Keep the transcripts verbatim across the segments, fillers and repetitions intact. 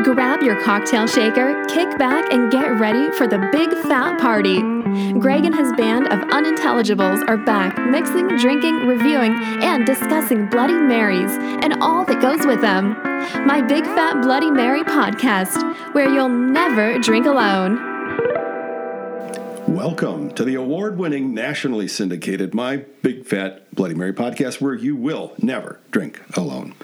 Grab your cocktail shaker, kick back, and get ready for the big fat party. Greg and his band of unintelligibles are back, mixing, drinking, reviewing, and discussing Bloody Marys and all that goes with them. My Big Fat Bloody Mary podcast, where you'll never drink alone. Welcome to the award-winning, nationally syndicated My Big Fat Bloody Mary podcast, where you will never drink alone.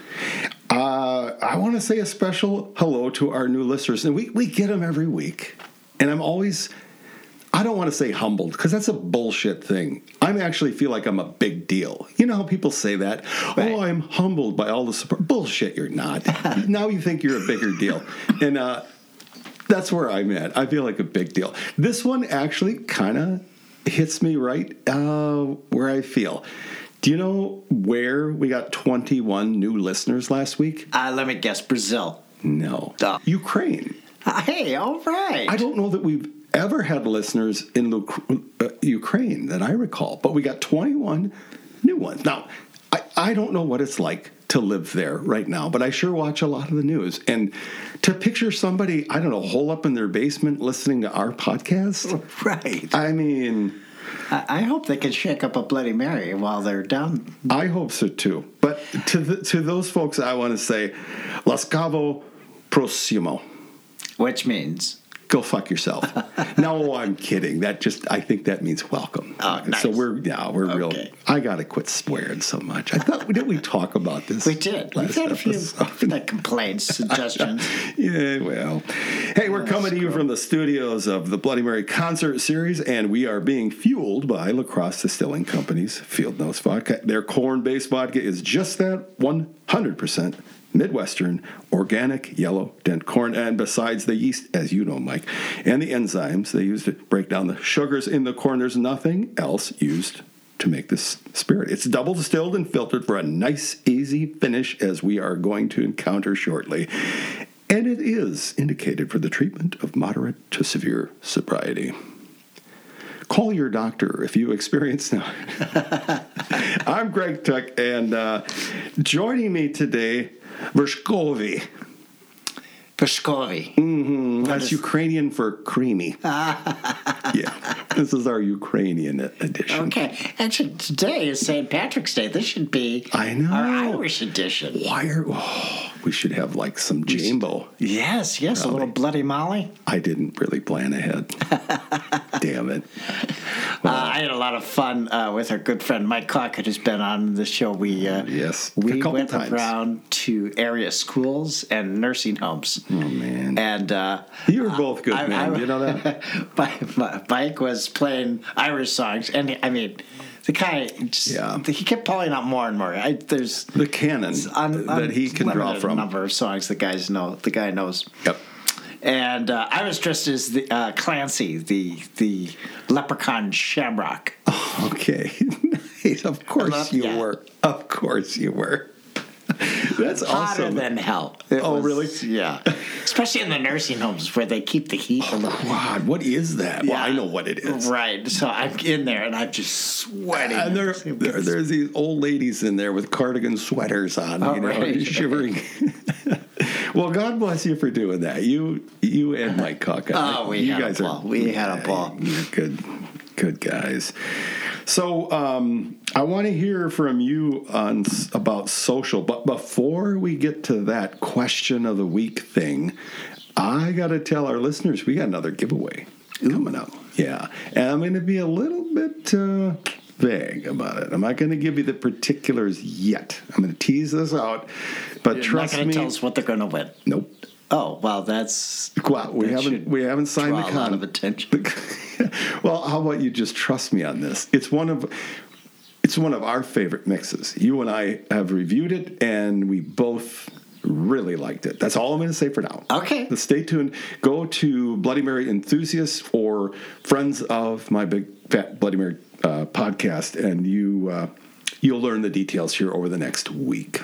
Uh, I want to say a special hello to our new listeners, and we, we get them every week. And I'm always, I don't want to say humbled, because that's a bullshit thing. I actually feel like I'm a big deal. You know how people say that? Right. Oh, I'm humbled by all the support. Bullshit, you're not. Now you think you're a bigger deal. And uh, that's where I'm at. I feel like a big deal. This one actually kind of hits me right uh, where I feel. Do you know where we got twenty-one new listeners last week? Uh, let me guess, Brazil. No. Duh. Ukraine. Uh, hey, all right. I don't know that we've ever had listeners in Lu- uh, Ukraine that I recall, but we got twenty-one new ones. Now, I, I don't know what it's like to live there right now, but I sure watch a lot of the news. And to picture somebody, I don't know, hole up in their basement listening to our podcast. Right. I mean, I hope they can shake up a Bloody Mary while they're down. I hope so too. But to the, to those folks, I want to say, Lascavo Prosimo. Which means? Go fuck yourself. No, I'm kidding. That just, I think that means welcome. Oh, nice. So we're, yeah, we're okay. real. I got to quit swearing so much. I thought, didn't we talk about this? We did. We had a few like, complaints, suggestions. Yeah, well. Hey, we're coming to you cool. from the studios of the Bloody Mary Concert Series, and we are being fueled by La Crosse Distilling Company's Field Notes Vodka. Their corn-based vodka is just that, one hundred percent Midwestern, organic, yellow dent corn, and besides the yeast, as you know, Mike, and the enzymes they use to break down the sugars in the corn, there's nothing else used to make this spirit. It's double distilled and filtered for a nice, easy finish, as we are going to encounter shortly. And it is indicated for the treatment of moderate to severe sobriety. Call your doctor if you experience now. I'm Greg Tuck, and uh, joining me today, Vershkovy. Vershkovy. Mm-hmm. That's is... Ukrainian for creamy. Yeah, this is our Ukrainian edition. Okay. Actually, today is Saint Patrick's Day. This should be I know. our Irish edition. Why are... Oh, we should have, like, some Jambo. Yes, yes, Probably. A little Bloody Molly. I didn't really plan ahead. Damn it. Well, uh, I had a lot of fun uh, with our good friend Mike Crockett, who's been on the show. We uh, yes, we went times. around to area schools and nursing homes. Oh man! And uh, you were both good, I, man. I, you know that. Mike was playing Irish songs, and I mean, the guy just yeah. he kept pulling out more and more. I, there's the canon un, un, that he can draw from. Number of songs the guys know. The guy knows. Yep. And uh, I was dressed as the uh, Clancy, the the leprechaun Shamrock. Oh, okay, nice. Of course you yeah. were. Of course you were. That's hotter awesome. than hell. It oh, was, really? Yeah. Especially in the nursing homes where they keep the heat. Oh, God, what is that? Yeah. Well, I know what it is. Right. So I'm in there and I'm just sweating. And there, there, there's these old ladies in there with cardigan sweaters on, oh, you know, right. shivering. Well, God bless you for doing that. You, you and Mike Cock. Oh, we you had guys a ball. Are, we had a ball. You're good, good guys. So um, I want to hear from you on about social, but before we get to that question of the week thing, I got to tell our listeners we got another giveaway Ooh. coming up. Yeah, and I'm going to be a little bit uh, vague about it. I'm not going to give you the particulars yet. I'm going to tease this out, but You're trust not going me. to tell us what they're going to win. Nope. Oh well, that's well, we that haven't we haven't signed the con- con- a lot of attention. Well, how about you just trust me on this? It's one of it's one of our favorite mixes. You and I have reviewed it, and we both really liked it. That's all I'm going to say for now. Okay. But stay tuned. Go to Bloody Mary Enthusiasts or Friends of My Big Fat Bloody Mary uh, podcast, and you uh, you'll learn the details here over the next week.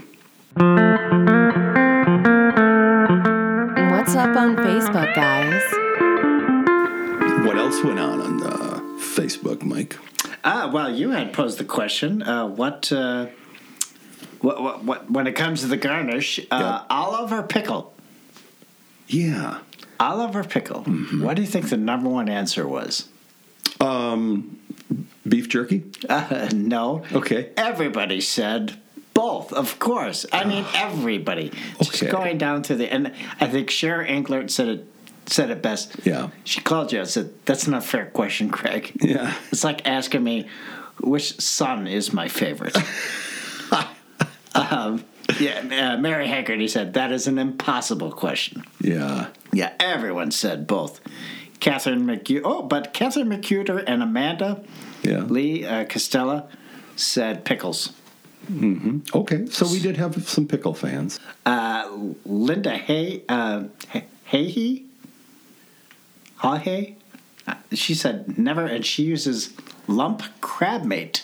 What's up on Facebook, guys? What else went on on uh, Facebook, Mike? Ah, well, you had posed the question. Uh, what, uh, what, what, what, when it comes to the garnish, uh, yep. olive or pickle? Yeah. Oliver Pickle. Mm-hmm. What do you think the number one answer was? Um, beef jerky? Uh, no. Okay. Everybody said both, of course. I mean, everybody. Just Okay. going down to the, and I think Cher Englert said it said it best. Yeah. She called you and said, "That's not a fair question, Craig." Yeah. It's like asking me which son is my favorite. um, yeah, uh, Mary Haggerty said, "That is an impossible question." Yeah. Yeah, everyone said both. Catherine McHugh. Oh, but Catherine McHuter and Amanda Yeah. Lee uh, Costello said pickles. Mm-hmm. Okay, so we did have some pickle fans. Uh, Linda Hay, uh, Hayhe, Hahe, uh, she said never, and she uses lump crabmate.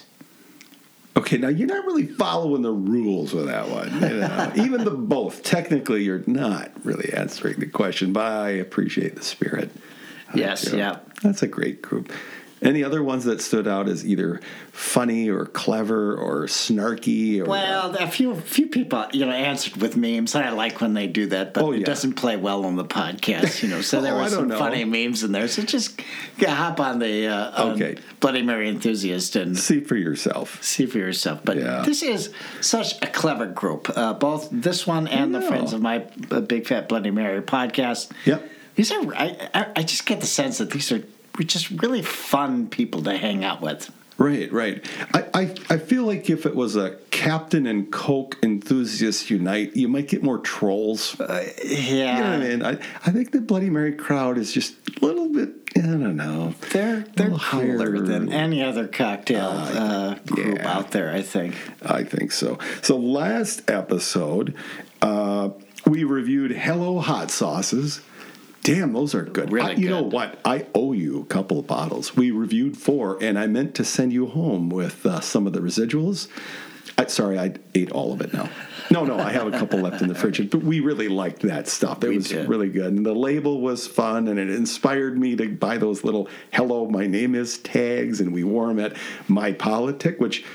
Okay, now you're not really following the rules with that one. You know? Even the both. Technically, you're not really answering the question, but I appreciate the spirit. Yes, I yeah. That's a great group. Any other ones that stood out as either funny or clever or snarky? Or Well, a few few people, you know, answered with memes. I like when they do that, but Oh, yeah. it doesn't play well on the podcast, you know. So there Oh, were I don't some know. funny memes in there. So just yeah, hop on the uh, on Okay. Bloody Mary enthusiast and See for yourself. see for yourself. But Yeah. this is such a clever group. Uh, both this one and the Yeah. Friends of My uh, Big Fat Bloody Mary podcast. Yep. These are. I, I, I just get the sense that these are just really fun people to hang out with. Right, right. I, I, I feel like if it was a Captain and Coke enthusiasts unite, you might get more trolls. Uh, yeah. You know what I mean? I, I think the Bloody Mary crowd is just a little bit, I don't know. They're they're little cooler higher. than any other cocktail Uh, uh, group yeah. out there, I think. I think so. So last episode, uh, we reviewed Hello Hot Sauces. Damn, those are good. Really I, you know good. what? I owe you a couple of bottles. We reviewed four, and I meant to send you home with uh, some of the residuals. I, sorry, I ate all of it now. No, no, I have a couple left in the fridge, but we really liked that stuff. It We was did. really good. And the label was fun, and it inspired me to buy those little "Hello, my name is" tags, and we wore them at My Politic, which,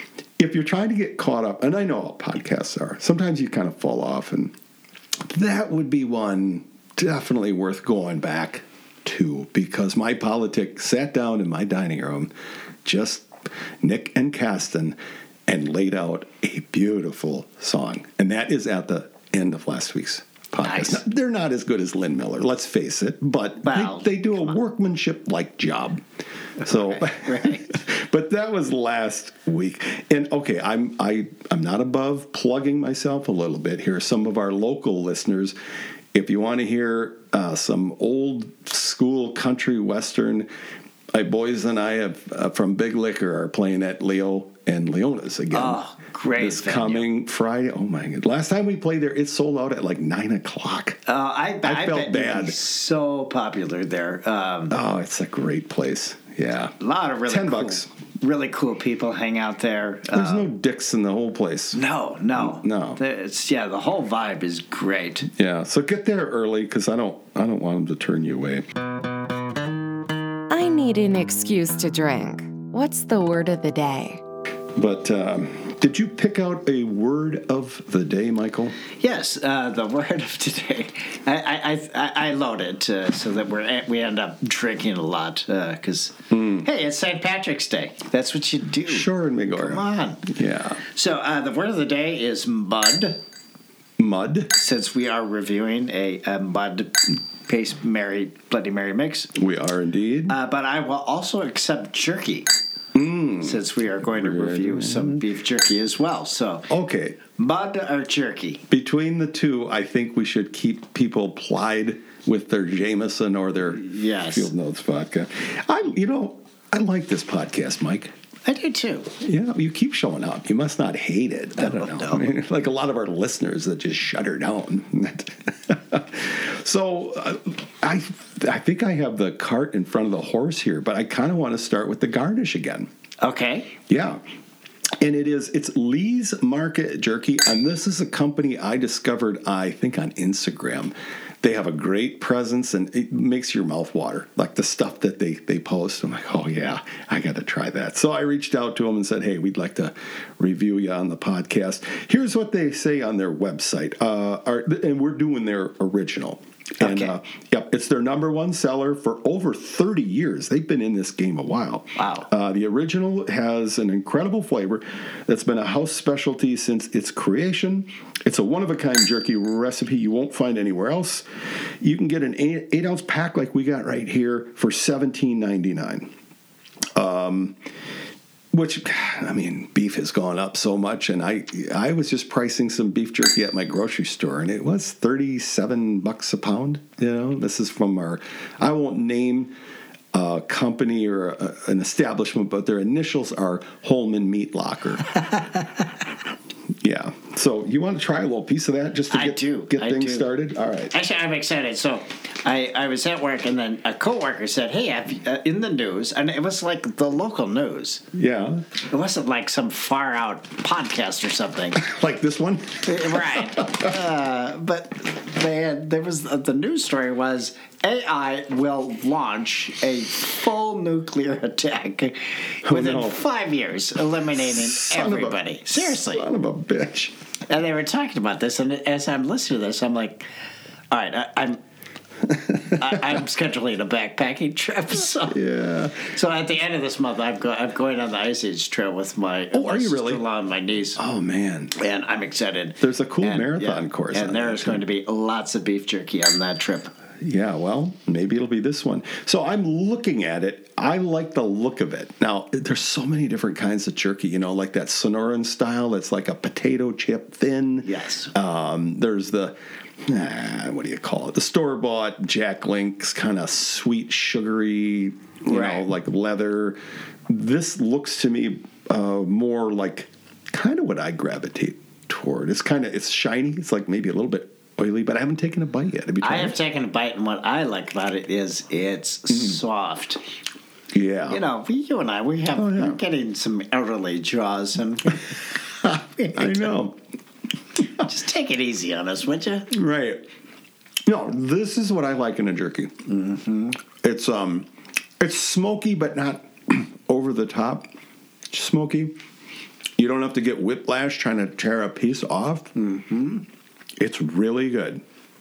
if you're trying to get caught up, and I know how podcasts are, sometimes you kind of fall off, and that would be one definitely worth going back to, because My Politic sat down in my dining room, just Nick and Kasten, and laid out a beautiful song. And that is at the end of last week's podcast. Nice. Now, they're not as good as Lynn Miller, let's face it, but Well, they, they do a workmanship-like job. So, Right, right. but that was last week. And okay, I'm I I'm not above plugging myself a little bit here. Some of our local listeners, if you want to hear uh, some old school country western, my boys and I have uh, from Big Liquor are playing at Leo and Leona's again. Oh, great This venue. coming Friday. Oh my God! Last time we played there, it sold out at like nine o'clock. Uh, I, I I felt bet you'd be bad. so popular there. Um, Oh, it's a great place. Yeah, a lot of really ten cool, bucks. really cool people hang out there. There's Uh, no dicks in the whole place. no, no, No. It's, yeah, the whole vibe is great. Yeah, so get there early because I don't I don't want them to turn you away. I need an excuse to drink. What's the word of the day? But um, did you pick out a word of the day, Michael? Yes, uh, the word of today. I I, I, I load it uh, so that we're we end up drinking a lot because hey, it's Saint Patrick's Day. That's what you do. Sure, and Megora. Come on. Yeah. So uh, the word of the day is mud. Mud. Since we are reviewing a, a mud paste Mary Bloody Mary mix, We are indeed. uh, but I will also accept jerky. Mm. Since we are going to review some beef jerky as well. So, Okay. mud or jerky? Between the two, I think we should keep people plied with their Jameson or their Yes. Field Notes vodka. I, you know, I like this podcast, Mike. I do too. Yeah, you keep showing up. You must not hate it. I don't know. No. I mean, like a lot of our listeners that just shut her down. so uh, I, I think I have the cart in front of the horse here, but I kind of want to start with the garnish again. Okay. Yeah. And it is, it's Lee's Market Jerky. And this is a company I discovered, I think, on Instagram. They have a great presence, and it makes your mouth water. Like the stuff that they, they post, I'm like, oh, yeah, I got to try that. So I reached out to them and said, hey, we'd like to review you on the podcast. Here's what they say on their website. Uh, our, and we're doing their original. And, Okay. uh, yep, it's their number one seller for over thirty years. They've been in this game a while. Wow. Uh, the original has an incredible flavor that's been a house specialty since its creation. It's a one-of-a-kind jerky recipe you won't find anywhere else. You can get an eight, eight ounce pack like we got right here for seventeen ninety-nine. Um, which, I mean, beef has gone up so much, and I I was just pricing some beef jerky at my grocery store, and it was thirty-seven bucks a pound. You know, this is from our, I won't name a company or a, an establishment, but their initials are Holman Meat Locker. Yeah. So you want to try a little piece of that just to I get, do. get I things do. started? All right. Actually, I'm excited. So, I, I was at work, and then a coworker said, "Hey, have you, uh, in the news," and it was like the local news. Yeah. It wasn't like some far out podcast or something, Like this one? right? Uh, but they had, there was uh, the news story was A I will launch a full nuclear attack within no. five years, eliminating Son of a- everybody. Seriously. Son of a bitch. And they were talking about this, and as I'm listening to this, I'm like, all right, I, I'm I, I'm scheduling a backpacking trip. So, Yeah. so at the end of this month, I'm, go, I'm going on the Ice Age trail with my Oh, are you really? sister-in-law and my niece. Oh, man. And I'm excited. There's a cool And, marathon yeah, course on And there, there's too. going to be lots of beef jerky on that trip. Yeah, well, maybe it'll be this one. So I'm looking at it. I like the look of it. Now, there's so many different kinds of jerky, you know, like that Sonoran style that's like a potato chip thin. Yes. Um, there's the, ah, what do you call it? The store-bought Jack Link's kind of sweet, sugary, you Right. know, like leather. This looks to me uh, more like kind of what I gravitate toward. It's kind of, it's shiny. It's like maybe a little bit oily, but I haven't taken a bite yet. Have you I tried have it? taken a bite, and what I like about it is it's Mm. soft. Yeah. You know, we, you and I, we have Oh, yeah. we're getting some elderly jaws, and I know. just take it easy on us, would you? Right. No, this is what I like in a jerky. Mm-hmm. It's um, it's smoky, but not over the top. Smoky. You don't have to get whiplash trying to tear a piece off. Mm-hmm. It's really good.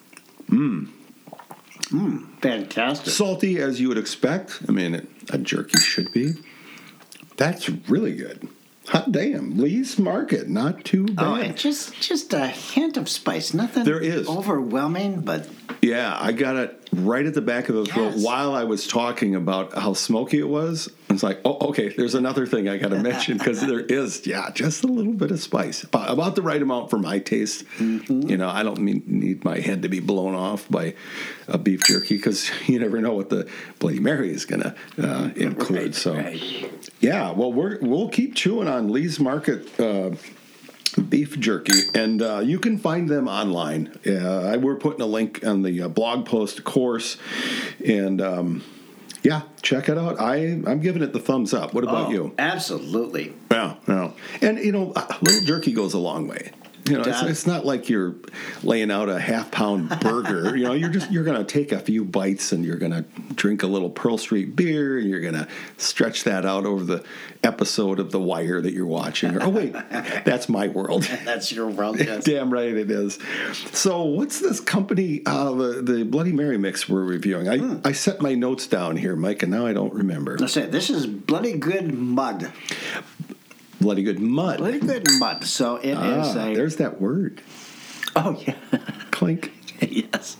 Fantastic. Salty as you would expect. I mean, a jerky should be. That's really good. Hot damn. Lee's Market, not too bad. Oh, and just just a hint of spice. Nothing There is. overwhelming, but Yeah, I got it right at the back of the throat Yes. while I was talking about how smoky it was. It's like, oh, okay, there's another thing I got to mention because there is, yeah, just a little bit of spice. About, about the right amount for my taste. Mm-hmm. You know, I don't mean, need my head to be blown off by a beef jerky because you never know what the Bloody Mary is going to uh, include. Right, so, right. yeah, well, we're, we'll keep chewing on Lee's Market uh, beef jerky, and uh, you can find them online. Uh, we're putting a link on the uh, blog post course, and um, yeah, check it out. I I'm giving it the thumbs up. What about oh, you? absolutely. Yeah, yeah. And you know, a little jerky goes a long way. You know, it's, does. it's not like you're laying out a half pound burger. You know, you're just you're gonna take a few bites and you're gonna drink a little Pearl Street beer and you're gonna stretch that out over the episode of The Wire that you're watching. Or, oh wait, that's my world. That's your world, yes. Damn right it is. So what's this company, uh, the, the Bloody Mary mix we're reviewing? I, Hmm. I set my notes down here, Mike, and now I don't remember. Let's say this is Bloody Good Mud. Bloody Good Mud. Bloody Good Mud. So it is Ah, a. there's that word. Oh, yeah. Clink. Yes.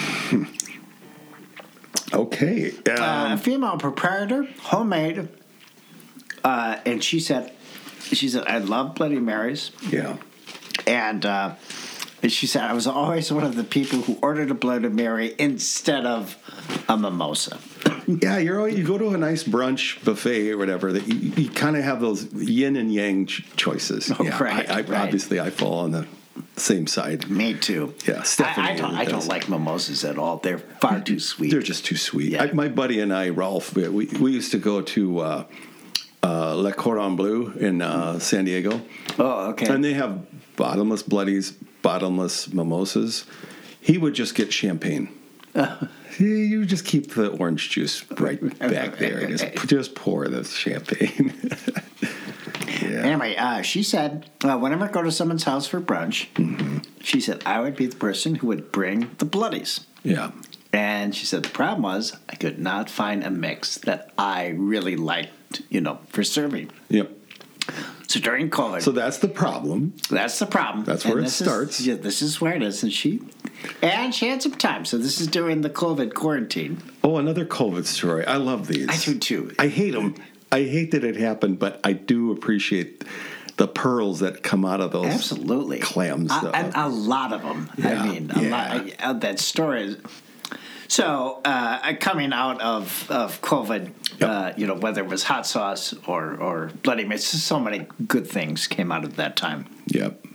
Okay. Um, Uh, a female proprietor, homemade. Uh, and she said, she said, I love Bloody Marys. yeah. And uh, she said, I was always one of the people who ordered a Bloody Mary instead of a mimosa. Yeah, you're always, you go to a nice brunch buffet or whatever that you, you kind of have those yin and yang ch- choices. Oh, yeah, right, I, I, right. Obviously, I fall on the same side. Me too. Yeah, Stephanie I, I don't. I does. don't like mimosas at all. They're far too sweet. They're just too sweet. Yeah. I, my buddy and I, Ralph, we, we used to go to uh, uh, Le Cordon Bleu in uh, San Diego. Oh, okay. And they have bottomless bloodies, bottomless mimosas. He would just get champagne. You just keep the orange juice right back there. Just, just pour the champagne. Yeah. Anyway, uh, she said, uh, whenever I go to someone's house for brunch, Mm-hmm. she said, I would be the person who would bring the bloodies. Yeah. And she said the problem was I could not find a mix that I really liked, you know, for serving. Yep. So during COVID, So that's the problem. that's the problem. That's where And it this is- starts. yeah, this is where it is, and she, and she had some time. So this is during the COVID quarantine. Oh, another COVID story. I love these. I do too. I hate them. I hate that it happened, but I do appreciate the pearls that come out of those Absolutely, clams. A- though. and a lot of them. Yeah, I mean, a yeah. lot. Uh, that story is. So, uh, coming out of, of COVID, Yep. uh, you know, whether it was hot sauce or, or Bloody Mary, so many good things came out of that time. Yep.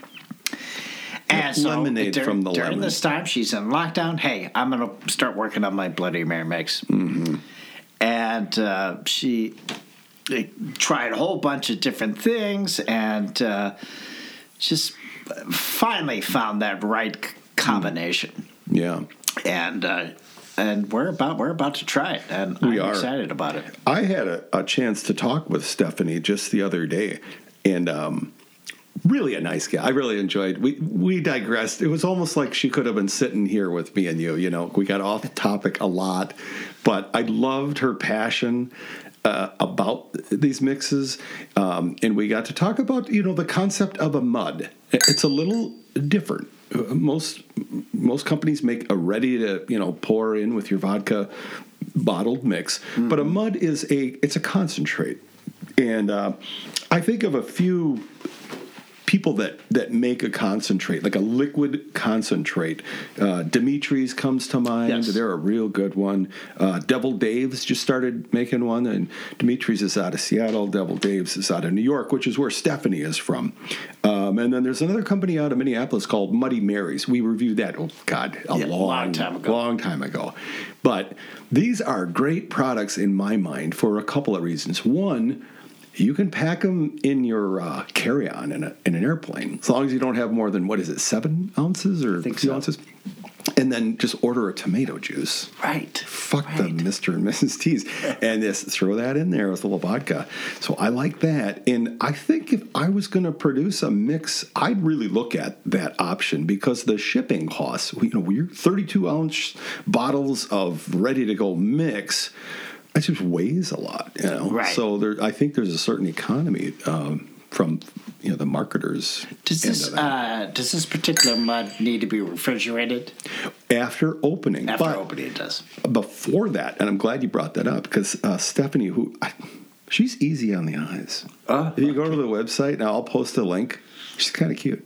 And so Lemonade dur- from the during lemon. this time, she's in lockdown. Hey, I'm going to start working on my Bloody Mary mix. Mm-hmm. And uh, she uh, tried a whole bunch of different things and uh, just finally found that right c- combination. Yeah. And uh, and we're about we're about to try it, and We I'm are. excited about it. I had a, a chance to talk with Stephanie just the other day, and um, really a nice guy. I really enjoyed. We we digressed. It was almost like she could have been sitting here with me and you. You know, we got off topic a lot, but I loved her passion uh, about these mixes, um, and we got to talk about you know the concept of a mud. It's a little different. Uh, Most most companies make a ready to you know pour in with your vodka bottled mix, mm-hmm. but a mud is a it's a concentrate, and uh, I think of a few people that, that make a concentrate, like a liquid concentrate. Uh, Dimitri's comes to mind. Yes. They're a real good one. Uh, Devil Dave's just started making one, and Dimitri's is out of Seattle. Devil Dave's is out of New York, which is where Stephanie is from. Um, and then there's another company out of Minneapolis called Muddy Mary's. We reviewed that, oh, God, a Yeah, long, long time ago. long time ago. But these are great products in my mind for a couple of reasons. One, you can pack them in your uh, carry-on in, a, in an airplane, as long as you don't have more than, what is it, seven ounces or think two so. ounces? And then just order a tomato juice. Right. Fuck right. the Mister and Missus T's. And just throw that in there with a little vodka. So I like that. And I think if I was going to produce a mix, I'd really look at that option because the shipping costs, you know, we're thirty-two ounce bottles of ready-to-go mix. It just weighs a lot, you know. Right. So there, I think there's a certain economy um, from you know the marketers. Does end this of that. uh, does this particular mud need to be refrigerated? After opening, After but opening, it does. before that, and I'm glad you brought that up because uh, Stephanie, who I, she's easy on the eyes. Oh, if you go to the website, and I'll post a link. She's kind of cute.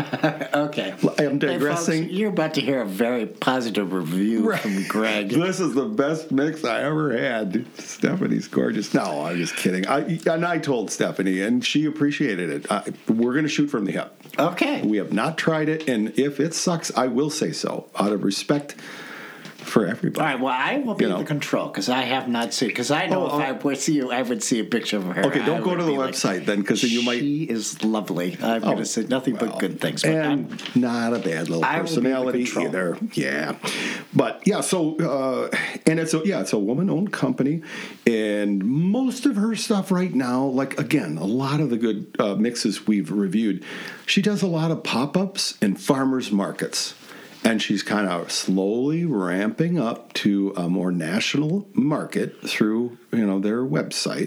Okay. I'm Hey, digressing. folks, you're about to hear a very positive review from Greg. This is the best mix I ever had. Stephanie's gorgeous. No, I'm just kidding. I and I told Stephanie, and she appreciated it. I, we're going to shoot from the hip. Okay. We have not tried it, and if it sucks, I will say so out of respect for everybody. All right. Well, I will be You know. the control because I have not seen. Because I know Oh, if oh. I would see you, I would see a picture of her. Okay, don't I go would to the be like, website then, because then you might. She is lovely. I'm Oh, going to say nothing well, but good things. But I'm, and not a bad little I will be the personality control. either. Yeah, but yeah. So uh, and it's a yeah, it's a woman-owned company, and most of her stuff right now, like again, a lot of the good uh, mixes we've reviewed, she does a lot of pop-ups and farmers markets. And she's kind of slowly ramping up to a more national market through, you know, their website.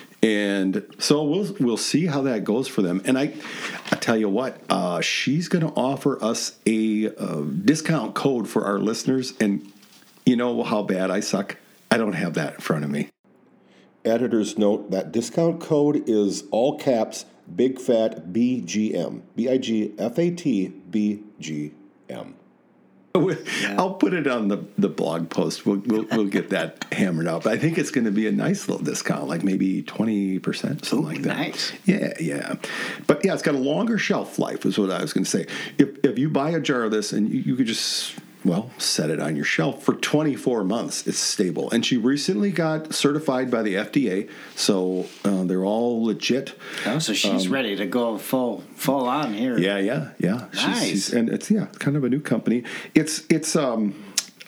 And so we'll we'll see how that goes for them. And I, I tell you what, uh, she's going to offer us a uh, discount code for our listeners. And you know how bad I suck? I don't have that in front of me. Editor's note, that discount code is all caps, big fat B G M. B I G F A T B G M. I'll put it on the, the blog post. We'll, we'll we'll get that hammered out. But I think it's going to be a nice little discount, like maybe twenty percent, something Ooh, like that. nice. Yeah, yeah. But yeah, it's got a longer shelf life, is what I was going to say. If if you buy a jar of this and you, you could just, well, set it on your shelf for twenty-four months, it's stable. And she recently got certified by the F D A, so uh, they're all legit. oh, so she's ready to go full full on here. Yeah, yeah, yeah. She's, Nice. she's, and it's yeah, kind of a new company. It's it's um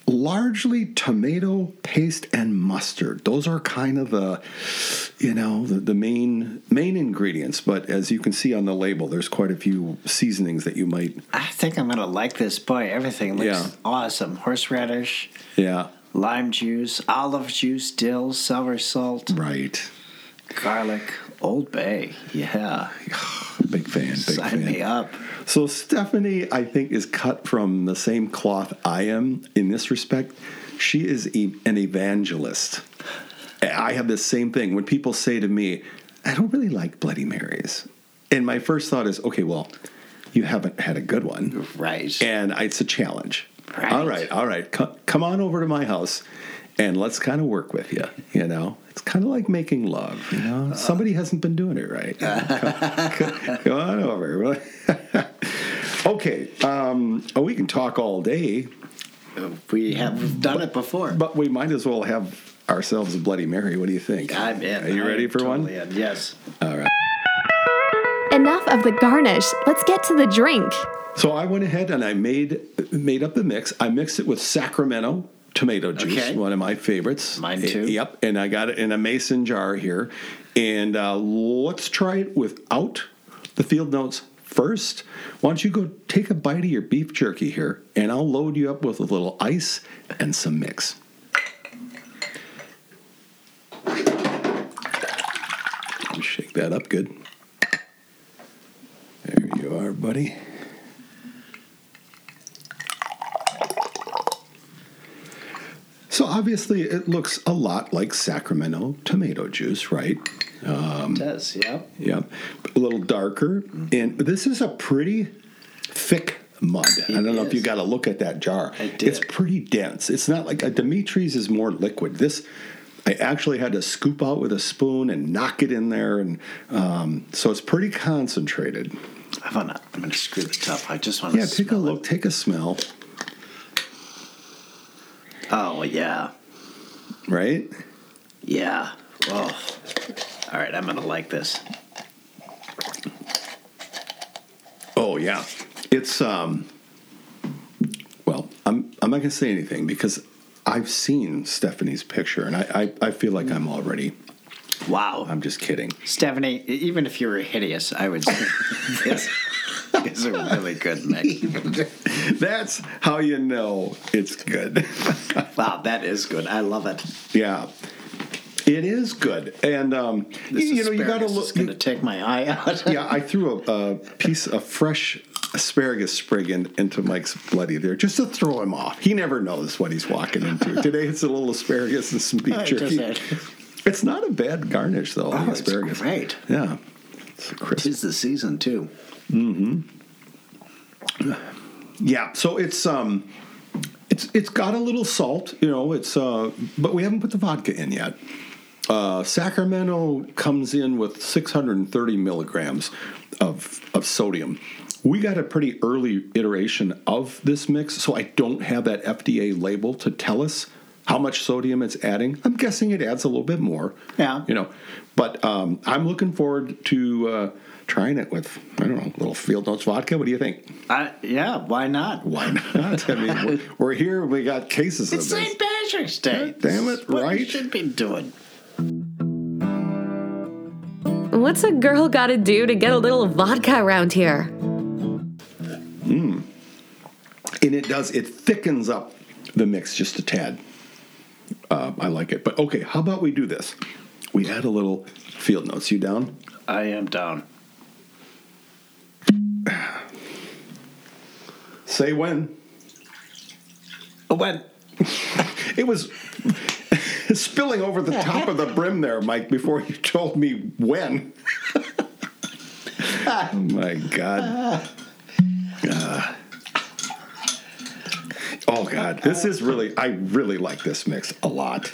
largely tomato paste and mustard. Those are kind of the, you know, the, the main main ingredients. But as you can see on the label, there's quite a few seasonings that you might. I think I'm going to like this. Boy, everything looks Yeah. awesome. Horseradish, Yeah. lime juice, olive juice, dill, celery salt, Right. garlic, Old Bay. Yeah. Big fan. Big Sign fan. me up. So Stephanie, I think, is cut from the same cloth I am in this respect. She is e- an evangelist. I have this same thing. When people say to me, I don't really like Bloody Marys. And my first thought is, okay, well, you haven't had a good one. Right. And it's a challenge. Right. All right, all right. Co- come on over to my house and let's kind of work with you, you know? It's kind of like making love, you know? Somebody hasn't been doing it right. come, come, come on over. Okay, um, oh, we can talk all day, We have done it before. but we might as well have ourselves a Bloody Mary. What do you think? I'm in. Are you ready I'm for totally one? in. Yes. All right. Enough of the garnish. Let's get to the drink. So I went ahead and I made made up the mix. I mixed it with Sacramento tomato juice, Okay. one of my favorites. Mine too. Uh, Yep, and I got it in a mason jar here. And uh, let's try it without the field notes first. Why don't you go take a bite of your beef jerky here, and I'll load you up with a little ice and some mix. Shake that up good. There you are, buddy. So obviously it looks a lot like Sacramento tomato juice, right? It does, yeah. Yeah, a little darker. And this is a pretty thick mud. I don't know if you is. got to look at that jar. I did. It's pretty dense. It's not like a Dimitri's is more liquid. This, I actually had to scoop out with a spoon and knock it in there. And um, so it's pretty concentrated. I wanna, I'm going to screw the top. I just want to Yeah, take a look, take a smell, Oh, yeah. right? Yeah. Whoa. All right, I'm going to like this. Oh yeah, it's um. Well, I'm I'm not gonna say anything because I've seen Stephanie's picture, and I I, I feel like I'm already. Wow. I'm just kidding. Stephanie, even if you were hideous, I would say this is a really good mix. That's how you know it's good. Wow, that is good. I love it. Yeah, it is good, and um, you, This you know you got to asparagus look. is going to take my eye out. Yeah, I threw a, a piece of fresh asparagus sprig in, into Mike's bloody there just to throw him off. He never knows what he's walking into. Today it's a little asparagus and some beef I jerky. just had- It's not a bad garnish though. Oh, the it's asparagus. great. Yeah, it's crisp. Tis the season, too. Yeah, so it's um, it's it's got a little salt, you know. It's uh, but we haven't put the vodka in yet. Uh, Sacramento comes in with six hundred thirty milligrams of of sodium. We got a pretty early iteration of this mix, so I don't have that F D A label to tell us how much sodium it's adding. I'm guessing it adds a little bit more. Yeah. You know, but um, I'm looking forward to uh, trying it with, I don't know, a little Field Notes vodka. What do you think? I, yeah, why not? Why not? I mean, we're, we're here. We got cases It's of this. Saint Patrick's Day. Damn it, This is what right? you should be doing. What's a girl gotta do to get a little vodka around here? And it does, it thickens up the mix just a tad. Uh, I like it. But okay, how about we do this? We add a little Field Notes. You down? I am down. Say when. When? It was spilling over the top of the brim there, Mike, before you told me when. Oh, my God. Uh, oh, God. This is really, I really like this mix a lot.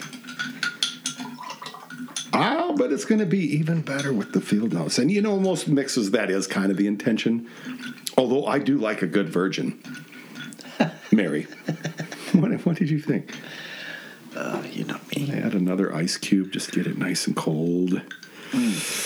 Oh, but it's going to be even better with the Field Notes. And you know, most mixes, that is kind of the intention. Although I do like a good virgin. Mary, what, what did you think? Uh, you know me. Add another ice cube, just get it nice and cold.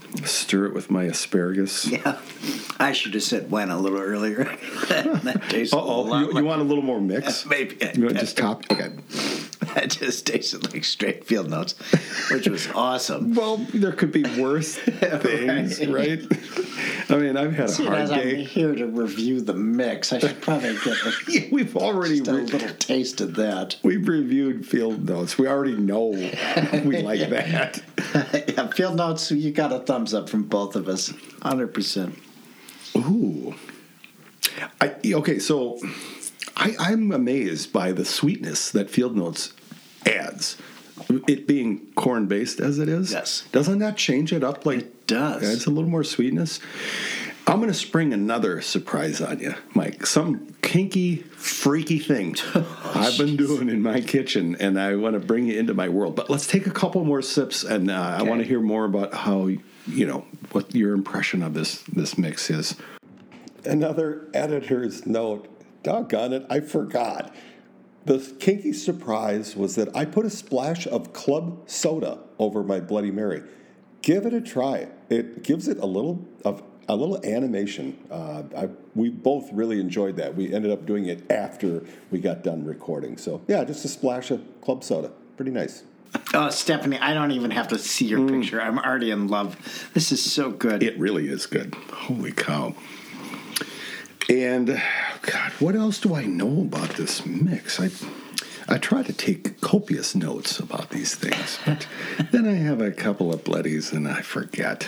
stir it with my asparagus. Yeah. I should have said when a little earlier. That tasted a Uh-oh, lot you, you like- want a little more mix? Maybe. You want to just top? Okay. That just tasted like straight field notes, which was awesome. Well, there could be worse things, right? I mean, I've had a Seeing hard as I'm day. here to review the mix, I should probably get a, We've already just a re- little taste of that. we've reviewed field notes. We already know we like that. Yeah, field notes, you got a thumbs up from both of us, one hundred percent. Ooh. I, okay, so I, I'm amazed by the sweetness that Field Notes adds. It being corn-based as it is. Yes. Doesn't that change it up? Like It does. Adds a little more sweetness. I'm going to spring another surprise on you, Mike. Some kinky, freaky thing Oh, I've been doing in my kitchen, and I want to bring you into my world. But let's take a couple more sips, and uh, I Okay. want to hear more about how, you know, what your impression of this this mix is. Another editor's note. Doggone it, I forgot. The kinky surprise was that I put a splash of club soda over my Bloody Mary. Give it a try. It gives it a little of a little animation. Uh, I, we both really enjoyed that. We ended up doing it after we got done recording. So yeah, just a splash of club soda. Pretty nice. Oh, Stephanie, I don't even have to see your picture. I'm already in love. This is so good. It really is good. Holy cow. And, God, what else do I know about this mix? I I try to take copious notes about these things, but then I have a couple of bloodies and I forget.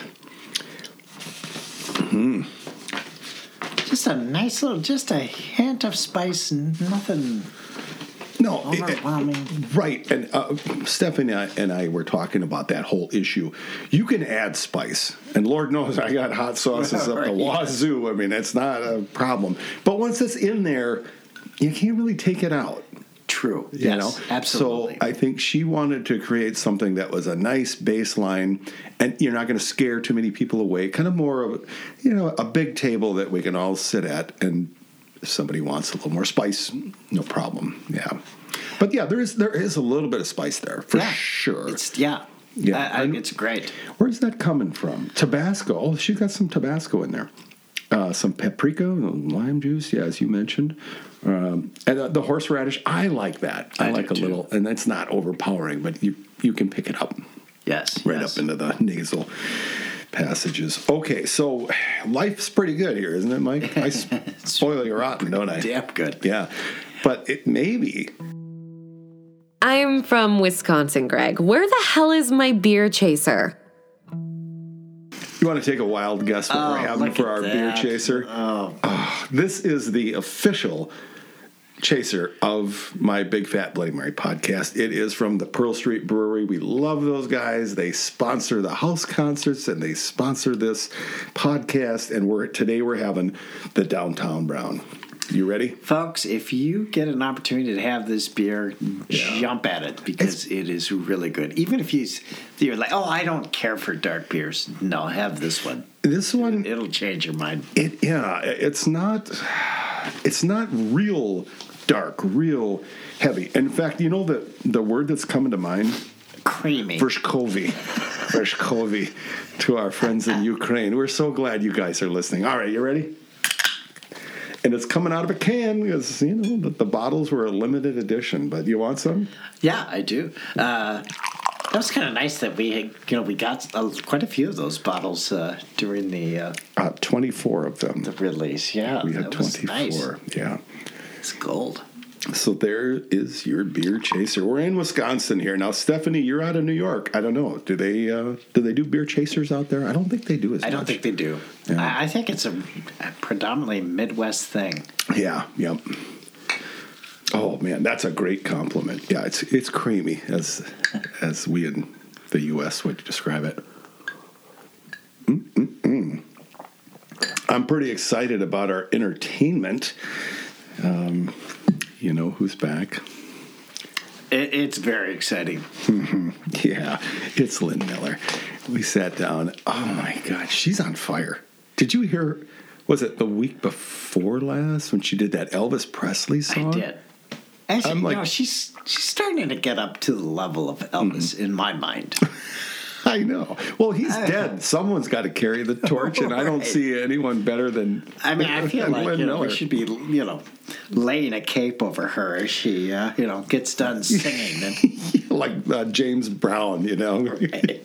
Mm. Just a nice little, just a hint of spice, nothing No, it- overwhelming. right. And uh, Stephanie and I, and I were talking about that whole issue. You can add spice, and Lord knows I got hot sauces up the Right. wazoo. I mean, it's not a problem. But once it's in there, you can't really take it out. True. You Yes, know? absolutely. So I think she wanted to create something that was a nice baseline, and you're not going to scare too many people away. Kind of more of, you know, a big table that we can all sit at, and if somebody wants a little more spice, no problem. Yeah. But yeah, there is there is a little bit of spice there for Yeah. sure. It's, yeah. Yeah. I, I, And- it's great. Where's that coming from? Tabasco. Oh, she's got some Tabasco in there. Uh, some paprika, lime juice, yeah, as you mentioned. Um, and uh, the horseradish, I like that. I, I do like a too. little, and it's not overpowering, but you, you can pick it up Yes. right yes. up into the nasal passages. Okay, so life's pretty good here, isn't it, Mike? I spoil you rotten, don't I? Damn good. Yeah. But it maybe. I'm from Wisconsin, Greg. Where the hell is my beer chaser? You want to take a wild guess what Oh, we're having look for at our beer that. chaser? Oh. Oh, this is the official chaser of my Big Fat Bloody Mary podcast. It is from the Pearl Street Brewery. We love those guys. They sponsor the house concerts and they sponsor this podcast. And we're today we're having the Downtown Brown. You ready? Folks, if you get an opportunity to have this beer, jump at it because it is really good. Even if you, you're like, oh, I don't care for dark beers. No, have this one. This one, It'll change your mind. it yeah, it's not, it's not real dark, real heavy. In fact, you know the the word that's coming to mind. Creamy. Vershkovy. Vershkovy to our friends in Ukraine. We're so glad you guys are listening. All right, you ready? And it's coming out of a can because, you know, the, the bottles were a limited edition. But you want some? Yeah, I do. Uh, that was kind of nice that we, you know, we got uh, quite a few of those bottles uh, during the uh, Uh, twenty-four of them. the release. Yeah, We had that was twenty-four. nice. Yeah. It's gold. So there is your beer chaser. We're in Wisconsin here. Now, Stephanie, you're out of New York. I don't know. Do they uh, do they do beer chasers out there? I don't think they do as I much. don't think they do. Yeah. I, I think it's a, a predominantly Midwest thing. Yeah, yep. Oh man, that's a great compliment. Yeah, it's it's creamy as as we in the U S would describe it. Mm-mm-mm. I'm pretty excited about our entertainment. Um, you know who's back? It, it's very exciting. Yeah, it's Lynn Miller. We sat down. Oh my God, she's on fire. Did you hear? Was it the week before last when she did that Elvis Presley song? I did. Actually, I'm you like- know, she's she's starting to get up to the level of Elvis in my mind. I know. Well, he's dead. Someone's got to carry the torch, and I don't Right. see anyone better than. I mean, I feel than like Lynn you know, Miller. we should be, you know, laying a cape over her as she, uh, you know, gets done singing. And, like uh, James Brown, you know. Right.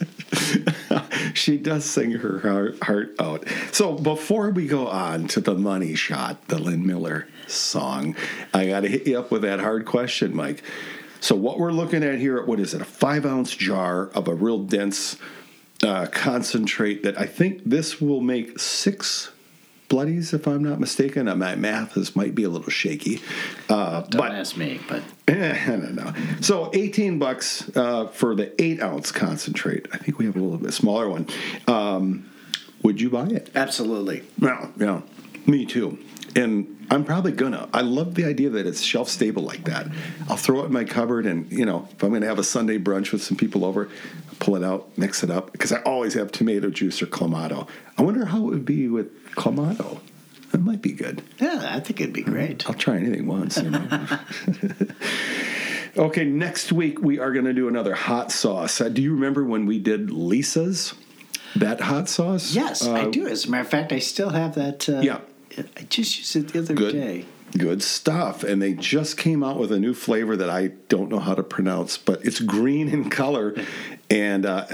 She does sing her heart, heart out. So before we go on to the money shot, the Lynn Miller song, I got to hit you up with that hard question, Mike. So what we're looking at here, what is it, a five-ounce jar of a real dense uh, concentrate that I think this will make six bloodies, if I'm not mistaken. Uh, my math is might be a little shaky. Uh, don't but ask me, but Eh, I don't know. So eighteen bucks uh, for the eight ounce concentrate. I think we have a little bit smaller one. Um, would you buy it? absolutely. No, yeah, me too. And I'm probably gonna. I love the idea that it's shelf stable like that. I'll throw it in my cupboard, and you know, if I'm gonna have a Sunday brunch with some people over, pull it out, mix it up, because I always have tomato juice or clamato. I wonder how it would be with clamato. That might be good. Yeah, I think it'd be great. I'll try anything once. You know? Okay, next week we are going to do another hot sauce. Uh, do you remember when we did Lisa's? That hot sauce? Yes, Uh, I do. As a matter of fact, I still have that. Uh, Yeah. I just used it the other Good. day. Good stuff. And they just came out with a new flavor that I don't know how to pronounce, but it's green in color. And uh,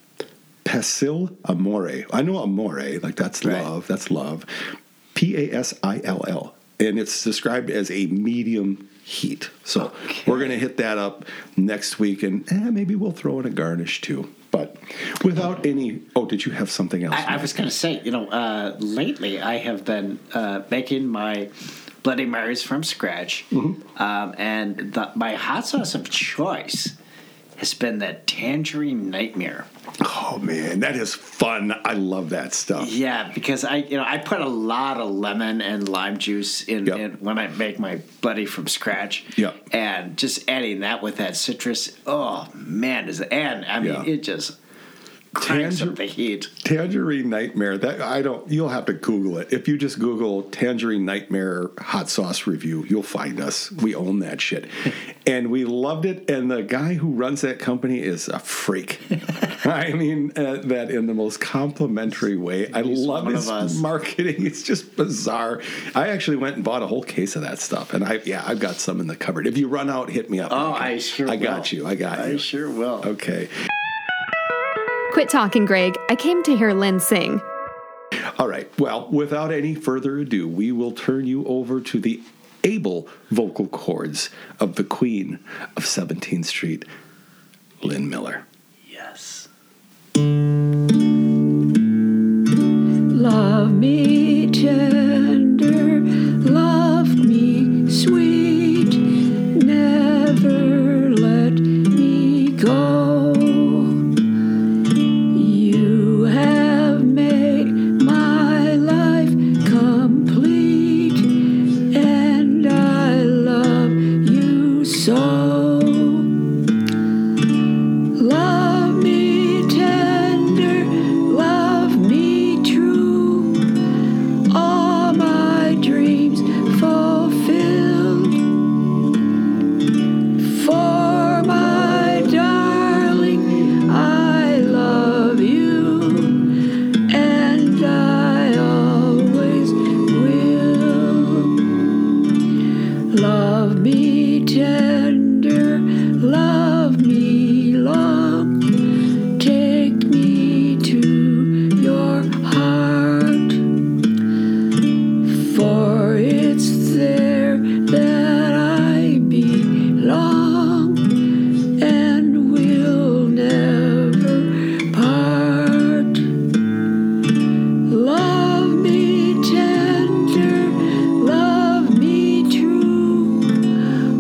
Pasil Amore. I know Amore, like that's Right. love. That's love. P A S I L L. And it's described as a medium heat. So Okay. we're going to hit that up next week. And eh, maybe we'll throw in a garnish too. But without any... Oh, did you have something else? I, I was going to say, you know, uh, lately I have been uh, making my Bloody Marys from scratch, Mm-hmm. um, and the, my hot sauce of choice has been that Tangerine Nightmare. Oh, man, that is fun. I love that stuff. Yeah, because I, you know, I put a lot of lemon and lime juice in, Yep. in when I make my Bloody from scratch. Yep. And just adding that with that citrus, oh man, is and I mean Yeah. it just cranks Tanger- up the heat. Tangerine Nightmare. That I don't. You'll have to Google it. If you just Google Tangerine Nightmare hot sauce review, you'll find us. We own that shit, and we loved it. And the guy who runs that company is a freak. I mean uh, that in the most complimentary way. I He's love one his of us. marketing. It's just bizarre. I actually went and bought a whole case of that stuff, and I yeah, I've got some in the cupboard. If you run out, hit me up. Oh, Mike. I sure I will. got you. I got I you. sure will. Okay. Quit talking, Greg. I came to hear Lynn sing. All right. Well, without any further ado, we will turn you over to the able vocal cords of the Queen of seventeenth Street, Lynn Miller. Yes. Love me tender, love me sweet, never let me go. You have made my life complete, and I love you so. Love me tender, love me true, all my dreams fulfilled. For my darling, I love you, and I always will. Love me tender, love me long, take me to your heart, for it's there that I belong, and will never part. Love me tender, love me true,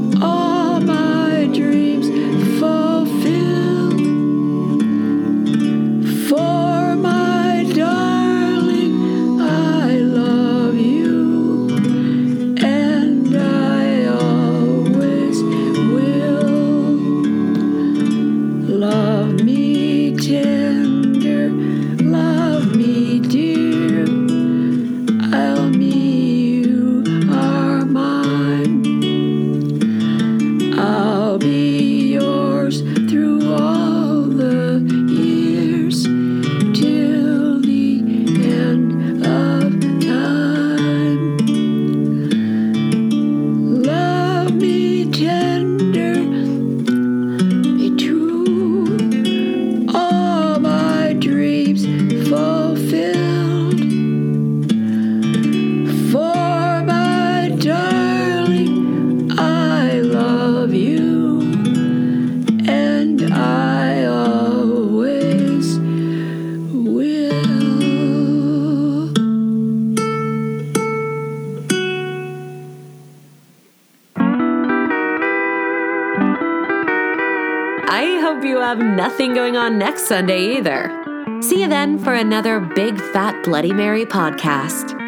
have nothing going on next Sunday either. See you then for another Big Fat Bloody Mary podcast.